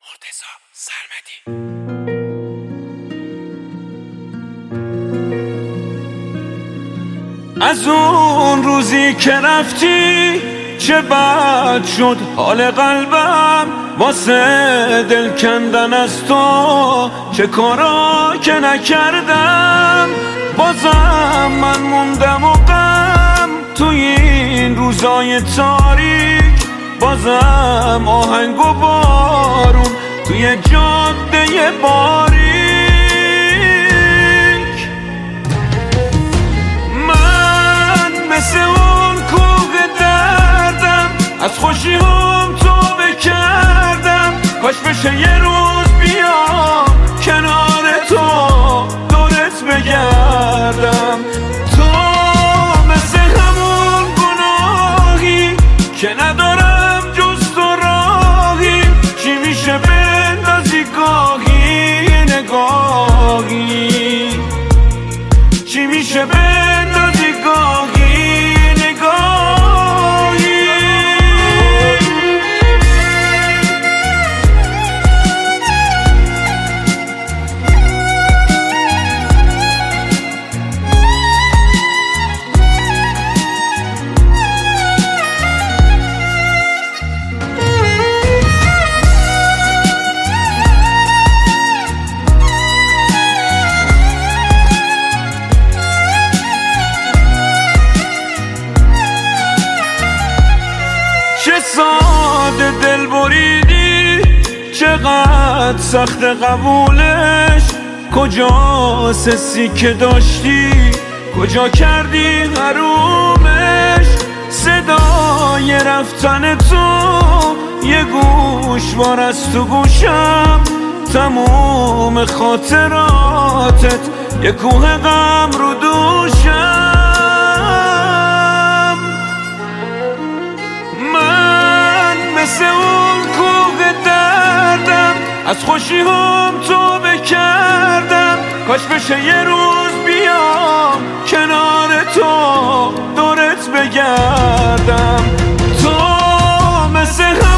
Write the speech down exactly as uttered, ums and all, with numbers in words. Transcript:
مرتضی سرمدی. از اون روزی که رفتی چه بد شد حال قلبم، واسه دل کندن از تو چه کارا که نکردم. بازم من موندم و غم توی این روزای تاریک، بازم آهنگ و بارون توی جاده باریک. من مثل اون کوه دردم، از خوشی هم توبه کردم. کاش بشه یه روز بیام کنار تو دورت بگردم. تو مثل همون گناهی که ندارم جز تو راهی، چی میشه بندازی گاهی نگاهی، چی میشه بندازی گاهی نگاهی. چه ساده دل بریدی، چقدر سخت قبولش. کجا سسی که داشتی، کجا کردی حرومش. صدای رفتن تو یه گوشوار از تو گوشم، تموم خاطراتت یه کوه غم رو دوشم. مثل اون کوه دردم، از خوشی هم توبه کردم. کاش بشه یه روز بیام کنار تو دورت بگردم. تو مثل